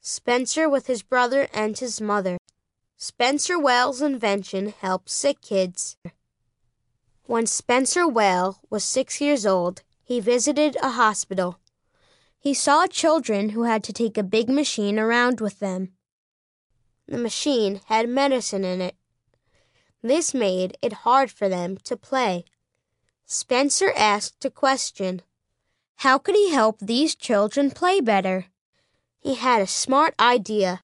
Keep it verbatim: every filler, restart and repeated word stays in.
Spencer with his brother and his mother. Spencer Whale's invention helps sick kids. When Spencer Whale was six years old, he visited a hospital. He saw children who had to take a big machine around with them. The machine had medicine in it. This made it hard for them to play. Spencer asked a question. How could he help these children play better? He had a smart idea.